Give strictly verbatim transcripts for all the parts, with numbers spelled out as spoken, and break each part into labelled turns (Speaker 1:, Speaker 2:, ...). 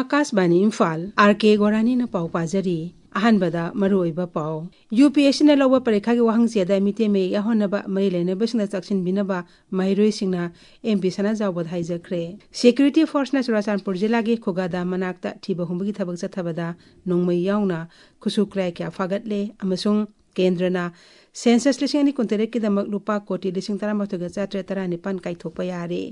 Speaker 1: Akashvani Imphal are के गोरानी न पाउ पाजरी अहनबदा मरुइबा पाउ यूपीएससी न लौबा परीक्षा की वहंग सेदा मिते में यहोनबा मई लेनबा सिंग तक्सिन बिनबा महिरोइ सिंगना एमपी सना जावबद हाइजख्रे सिक्युरिटी फोर्स न चुराचानपुर जिला की खुगादा मनाक्ता थिबा हुंबगी थबक चथबदा नोंमै याउना खुसुक्राय क्या फागतले अमसुंग केंद्रना सेंसस लिसिंग नि कुंतरे की दमक लुपा कोटी लिसिंग तरा मथुगा चात्रे तरा निपान काइथोपा यारे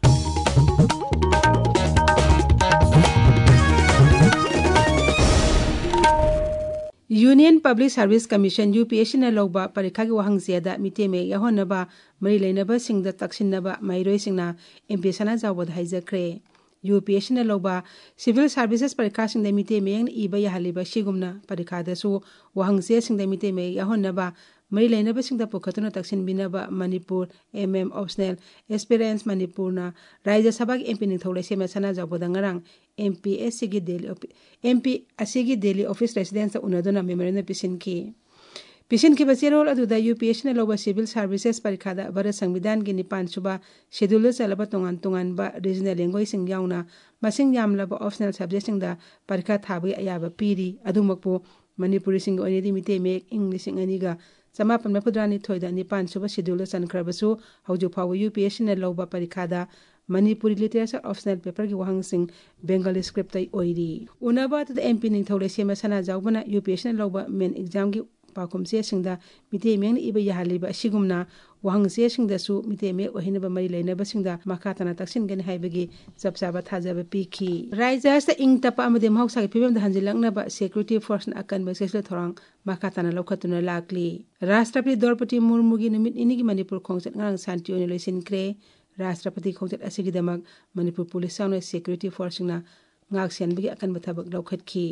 Speaker 1: union public service commission UPSC न लौबा परीक्षा की वहंग सेदा मिते में यहोनबा मरी लेनबा सिंग द तक्सिनबा मैरोइ सिंगना एमपी सना जावबद हाइजख्रे यूपीएससी न लौबा सिविल सर्विसेस परीक्षा सिंग द मिते में इबा यहालिबा सिगुमना परीक्षा दसु वहंग से सिंग द मिते में यहोनबा मरी लेनबा सिंग द पुखतुना तक्सिन बिनबा Manipur MM optional experience Manipur ना राज्य सभा की एमपी निथौले सेम सना जावबद ngarang एमपी एससी की दिल्ली एमपी असीगी दिल्ली ऑफिस रेसिडेंस उनदुना मेमोरेंडम पिसिन की पिसिन की बसेरोल अदुदा यूपीएससी न लौबा सिविल सर्विसेस परीक्षा दा भारत संविधान की निपान सुबा शेड्यूल चलबा तोंगान तोंगान बा रीजनल लैंग्वेज सिंग याउना मसिंग यामलबा ऑप्शनल सब्जेक्ट सिंग दा परीक्षा थाबी अयाबा पीरी अदुमकपो मणिपुरी सिंग ओनेदी मिते में इंग्लिश सिंग अनिगा समापन मफुद्रानी थोइदा निपान सुबा शेड्यूल चनख्रबसु हौजु फाव यूपीएससी न लौबा परीक्षा दा मणिपुरी लिटरेचर ऑप्शनल पेपर की वहंग सिंह बेंगली स्क्रिप्ट ओइरी उनबा त एमपी निथौले सेम सना जावबना यूपीएससी न लौबा मेन एग्जाम की पाकुम से सिंगदा मिते मेंग इबा यहालिबा सिगुमना वहंग से सिंगदसु मिते मे ओहिनबा मरी लेनबा सिंगदा मखातना तक्सिन गन हाइबगी सबसाबा थाजबा पीखी राइजर्स इंग तपा अमदे महौसा की फिबम द हंजिलंगनबा सिक्युरिटी फोर्स न अकन बसेसल थोरंग मखातना लौखतुना लाकली राष्ट्रपति द्रौपदी मुर्मू की निमित इनिगी मणिपुर खोंगचत ngarang शांति ओने लोइसिनख्रे राष्ट्रपति खोंगचत असिगिदमक मणिपुर पुलिस साउन सिक्युरिटी फोर्स ना ngak senbigi akan batabak lawkhatki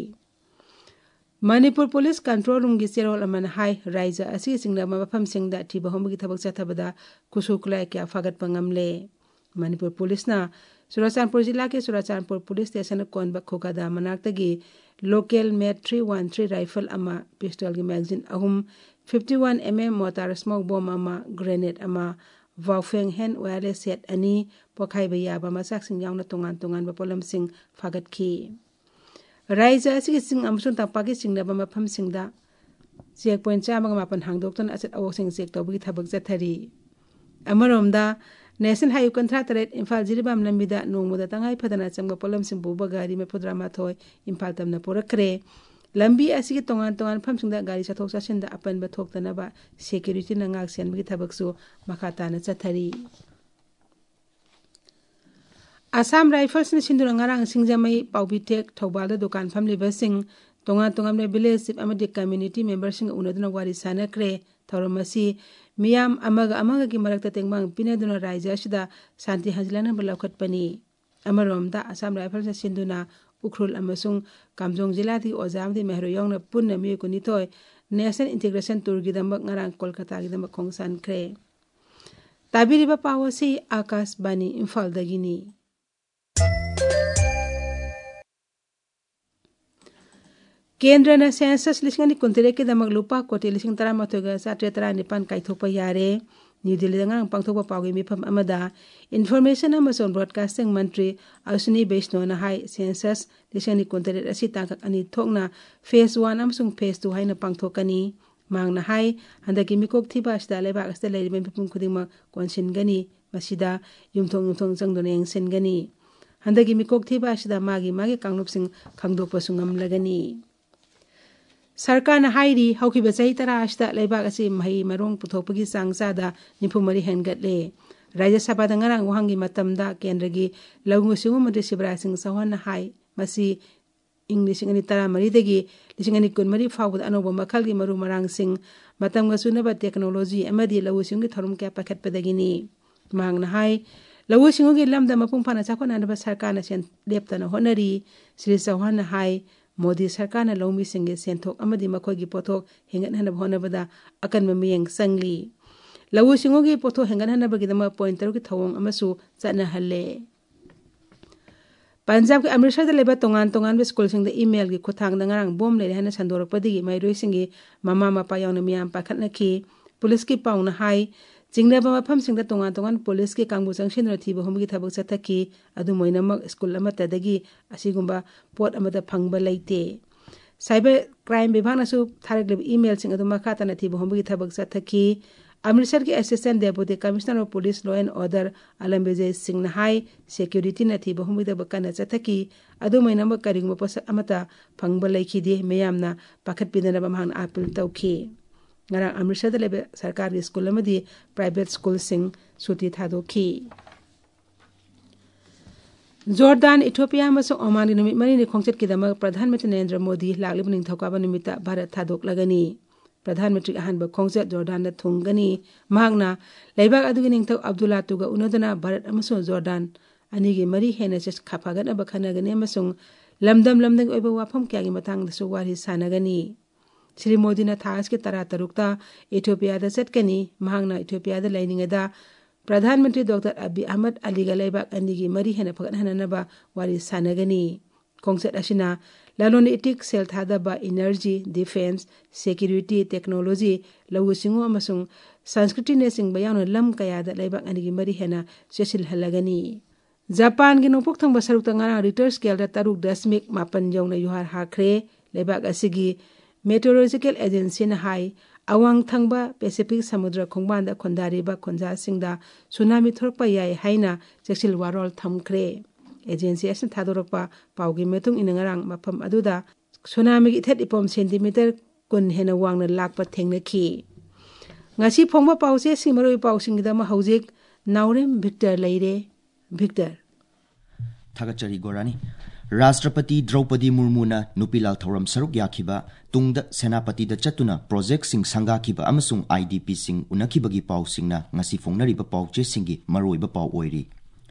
Speaker 1: Manipur police control room की चेरोल अमन हाई राइजा असि सिंगना मफम सिंगदा थिबा होमगी थबक चथबदा कुसुकुलाय क्या फागत पंगमले मणिपुर पुलिस ना चुराचानपुर जिला के चुराचानपुर पुलिस स्टेशन कोन बखोकादा मनाक्तगी local made three one three rifle अमा पिस्टल की मैगजीन अहुम fifty one M M mortar smoke bomb अमा ग्रेनेड अमा वाउफेंग हैंड वायरलेस सेट अनि पोखाइबा याबा मसाकसिंग यावना तोंगान तोंगान बपोलमसिंग फागतखी राइजा असि सिंग अमसुन तपाकी सिंगनबा मफम सिंगदा चेक पॉइंट चामगा मापन हांगदोक्तन अचत अवोसिंग चेक तौबगी थबक जथरी अमरोमदा नेशनल हाईवे कंत्रा तरेट इम्फाल जिरिबाम लंबिदा नोंगमदा तंगाई फदना चंगबा पोलमसिंग बुबा गाड़ी में पुद्रा माथोय इम्फाल तमना पोरखरे लंबी असि तोंगान तोंगान फमसिंगदा गाड़ी चथोक चसिंदा अपन बथोक्तनबा सिक्युरिटी नंगाक सेनबगी थबकसु मखाताना चथरी आसाम राइफल्स ने सिंधुरा ngarang सिंगजामई पाउबिटेक थौबाल दुकान फमलिबा सिंग तोंगा तोंगामले विलेज चिफ अमदि कम्युनिटी मेंबर सिंग उनदुना वारी सानक्रे थौरमसी मियाम अमग अमग की मरक्ता तेंगबांग पिनेदुना राज्य सिदा शांति हजलाना बलौखतपनी अमरोमदा आसाम राइफल्स सिंधुना उखरुल अमसुंग कामजोंग जिला दी ओजामदि मेहरो यौना पुन्ना मियको नितोय नेशनल इंटीग्रेशन टूर की दमक ngarang कोलकाता की दमक खोंगसानख्रे ताबिरिबा पावसी आकाशवाणी इम्फाल दगिनी केंद्र न सेंसस लिसिंग कुंतरे के दमक लुपा कोटी लिसिंग तरा मथोगा चात्रे तरा निपान काइथोपा यारे न्यू दिल्ली दंगा पांगथोपा पावगे मिफम अमदा इन्फॉर्मेशन अमसोन ब्रॉडकास्टिंग मंत्री अश्विनी वैष्णव न हाई सेंसस लिसिंग कुंतरे असि तांकक अनि थोकना फेज वन अमसुंग फेज टू हाइना पांगथोकनी मांगना हाई हंदकी मिकोक थिबा असदा लेबाक असदा लेरिबे मिपुम खुदिमा कोनसिनगनी मसिदा युमथोंग युमथोंग चंगदोन यंगसिनगनी हंदकी मिकोक थिबा असदा मागी मागी कांगलुपसिंग खांगदोपसुंगम लगनी सरकार हाईरी हौखिबा चही तरा असदा लेबाक असि मही मरोंग पुथोपगी चांगचादा निफुमरी हेंगतले राज्य सभा ngarang वहांगी मतमदा केंद्र की लघु सिंगु मंत्री शिवराज सिंह चौहान हाई मसी इंग्लिश अनि तरा मरी दगी लिसिंग अनि कुन मरी फावद अनोबा मखल की मरु मरांग सिंह मतमगा सुनबा टेक्नोलॉजी अमदी लघु सिंगु थरुम क्या पखतपदगिनी मांगना हाई लघु सिंगु की लमदा मपुंग फाना चाकोनानबा सरकार न सेन लेपतना होनरी श्री चौहान हाई मोदी सरकार न लौमी सिंगे सेंथोक अमदी मखोगी पोथोक हेंगनहनब होनबदा अकन ममियंग संगली लघु सिंगोगी पोथो हेंगनहनबगिदम पॉइंट तरुकी थवोंग अमसु चनहल्ले पंजाब के अमृतसर लेबा तोंगान तोंगान स्कूल सिंग ईमेल की खुथांग ngarang बॉम लेरे हन संदोरपदगी मैरोई सिंगे ममा मपा यावना मियाम पाखतनखी पुलिस की पाउना हाई चिंगनबा मफमसिंगदा तोंगान तोंगान पुलिस के कांगबु चंगसिनरा थीबा हुमगी थबक चथकी अदु मोइनमक स्कूल अमतदगी असिगुंबा पोट अमदा फंगबा लैते साइबर क्राइम विभागनासु थारगलिब ईमेल सिंग अदु मखातना थीबा हुमगी थबक चथकी अमृतसर के assistant deputy commissioner of police law and order Alam Vijay Singh हाई सिक्योरिटी नथी बहुमी द बकना चथकी अदु मैनम करिगुम पोस अमता फंगब लैखिदे मयामना पाखत पिदना बमहान अपील तौखी ngara अमृतसर द लेबे सरकारी स्कूल अमदी प्राइवेट स्कूल सिंग सुति थादोखी जॉर्डान इथियोपिया मसो ओमान निमित मनी नि खोंगचत किदम प्रधानमंत्री नरेंद्र मोदी लागलिब निंगथौकाबा निमित्त भारत थादोक लगनी प्रधानमंत्री अहनब खोंगचत जॉर्डान थुंगनी मांगना लेबाग अदुगी निंगथौ अब्दुल्ला तुगा उनदना भारत अमसो जॉर्डान अनिगी मरी हेना चस खाफागन अब खनगने अमसुंग लमदम लमदंग ओइबा वाफम क्यागी मतंग दसु वारी सानगनी श्री मोदी ना थास के तरा तरुकता इथियोपिया द चटकनी मांगना इथियोपिया द लाइनिंगदा प्रधानमंत्री डॉक्टर अबी अहमद अली गा लेबाग अनिगी मरी हेना फगन हननबा वारी सानगनी खोंगचत असिना लालोन इटिक सेल थादबा एनर्जी डिफेंस सिक्योरिटी टेक्नोलॉजी लवु सिंगो अमसुंग संस्कृति ने सिंगबा यावना लम कयादा लेबाग अनिगी मरी हेना सेसिल हलगनी जापान के नोपक थंग बसरुक तंगारा रिक्टर स्केल दा तरुक दशमिक मापन जौना युहार हाखरे लेबाग असिगी मेट्रोलॉजिकल एजेंसी न हाई अवांग थंगबा पैसिफिक समुद्र खोंगबांदा खोंदारिबा खोंजा सिंगदा सुनामी थोरकपा याय हाइना चेक्सिल वारोल थमखरे एजेंसी असन थादोरकपा पाउगी मेतुंग इनंगरांग मफम अदुदा सुनामी की इथेट इपम सेंटीमीटर कुन हेना वांगना Lakpa थेंगनखी ngasi phongba pause simaro pausing da ma hojik naurem victor leire victor
Speaker 2: thagachari gorani राष्ट्रपति द्रौपदी मुर्मू ना नुपीलाल थौरम सरुक याखिबा तुंगद सेनापति द चतुना प्रोजेक्ट सिंग संगाखिबा अमसुंग आईडीपी सिंग उनखिबगी पाउ सिंगना ngasi फोंगनरिबा पाउचे सिंगी मरोइबा पाउ ओइरी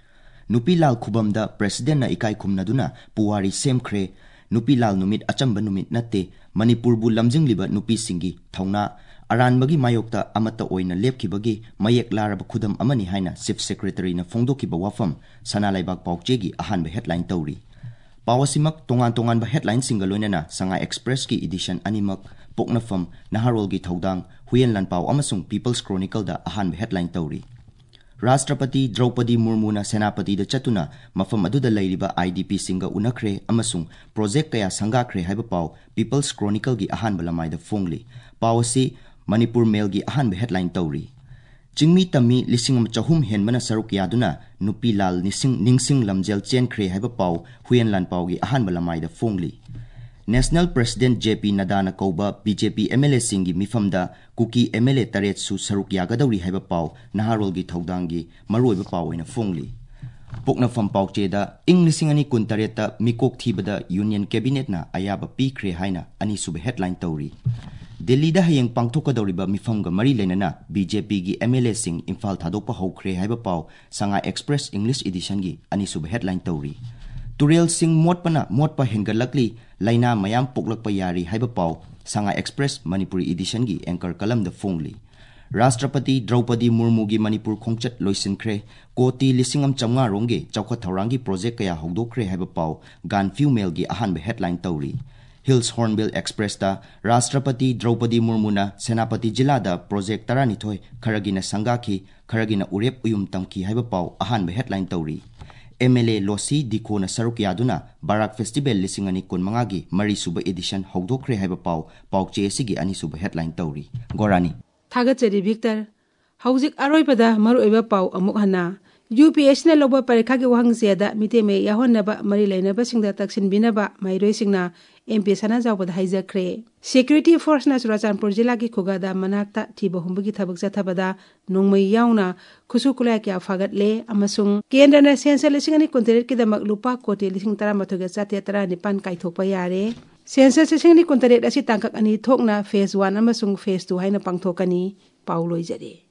Speaker 2: नुपीलाल खुबम द प्रेसिडेंट ना इकाई खुमनदुना पुवारी सेमख्रे नुपीलाल नुमित अचंबा नुमित नत्ते मणिपुर बु लमजिंगलिबा नुपी सिंगी थौना अरानबगी मायोक्ता अमत्ता ओइना लेपखिबगी मयेक लारब खुदम अमनी हाइना चीफ सेक्रेटरी ना फोंगदोखिबा वाफम सनालाइबाग पाउचेगी अहानबा हेडलाइन तौरी पावसिमक तोंगान तोंगान बा हेडलाइन सिंगल लोइना संगा एक्सप्रेस की एडिशन अनिमक पोकनफम नहारोल की थौदांग हुयन लनपाव अमसुंग पीपल्स क्रोनिकल दा अहान हेडलाइन तौरी राष्ट्रपति द्रौपदी मुर्मू ना सेनापति द चतुना मफम अदुदा लैरिबा आईडीपी सिंगा उनखरे अमसुंग प्रोजेक्ट कया संगाखरे हाइबा पाव पीपल्स क्रोनिकल की अहान बलमाय द फोंगली पावसी मणिपुर मेल की अहान हेडलाइन तौरी चिंगमी तमी लिसिंग चहुम हेनमना सरुक यादुना नुपीलाल निसिंग निंगसिंग लमजेल चेनख्रे हाइबा पाव हुयन लानपाव की अहान बलमाय द फोंगली नेशनल प्रेसिडेंट जेपी नड्डा कौबा बीजेपी एमएलए सिंगी मिफमदा कुकी एमएलए तरेत सु सरुक यागदौरी हाइबा पाव नहारोल की थौदांगी मरोइबा पाव ओइना फोंगली पोकनफम पावचेदा इंग लिसिंग अनि कुनतरेता मिकोक थीबदा यूनियन कैबिनेट ना अयाबा पीख्रे हाइना अनि सुबे हेडलाइन तौरी दिल्ली दा हयेंग पांगथोकदौरिबा मिफमगा मरी लेनना बीजेपी की एमएलए सिंग इम्फाल थादोकपा हौख्रे हाइबा पाव संगा एक्सप्रेस इंग्लिश एडिशन की अनि सुबे हेडलाइन तौरी तुरेल सिंग मोटपना मोटपा हेंगलकली लाइना मयाम पोकलकपा यारी हाइबा पाव संगा एक्सप्रेस मणिपुरी एडिशन की एंकर कलम द फोंगली राष्ट्रपति द्रौपदी मुर्मू की मणिपुर खोंगचत लोइसिनख्रे कोटी लिसिंगम चमगा रोंगे चौखत थौरांगी प्रोजेक्ट कया हौदोख्रे हाइबा पाव गान फ्यूमेल की अहान हेडलाइन तौरी हिल्स हॉर्नबिल एक्सप्रेस दा राष्ट्रपति द्रौपदी मुर्मू ना सेनापति जिला दा प्रोजेक्ट तरानिथोय खरगिना संगाखी खरगिना उरेप उयुम तमखी हाइबा पाव अहान हेडलाइन तौरी एमएलए लोसी दिखो ना सरुक यादुना बाराक फेस्टिवल लिसिंग अनि कुनमंगा की मरी सुबह एडिशन हौदोख्रे हाइबा पाव पावचे सिगी अनि सुबह हेडलाइन तौरी गोरानी
Speaker 1: थागचरी विक्टर हौजिक अरोइबदा मरुइबा पाव अमुक हना यूपीएससी लोबा परीक्षा की वहंगसेदा मिते में याहोनबा मरी लेनबा सिंगदा तक्सिन बिनबा माइरोइ सिंगना एमपी सना जावबदा हाइजख्रे सिक्योरिटी फोर्स ना चुराचानपुर जिला की खुगादा मनाक्ता थीबा हुंबगी थबक चथबदा नोंमै यावना खुसु कुलाय क्या फागतले अमसुंग केंद्र ना सेंसर लिसिंग अनि कुंतरेट की दमक लुपा कोटी लिसिंग तरा मथुगे चाते तरा निपान काइथोपा यारे सेंसर लिसिंग अनि कुंतरेट असि तांकक अनि थोकना फेज वन अमसुंग फेज टू हाइना पांगथोकनी पाउलोइ जरे।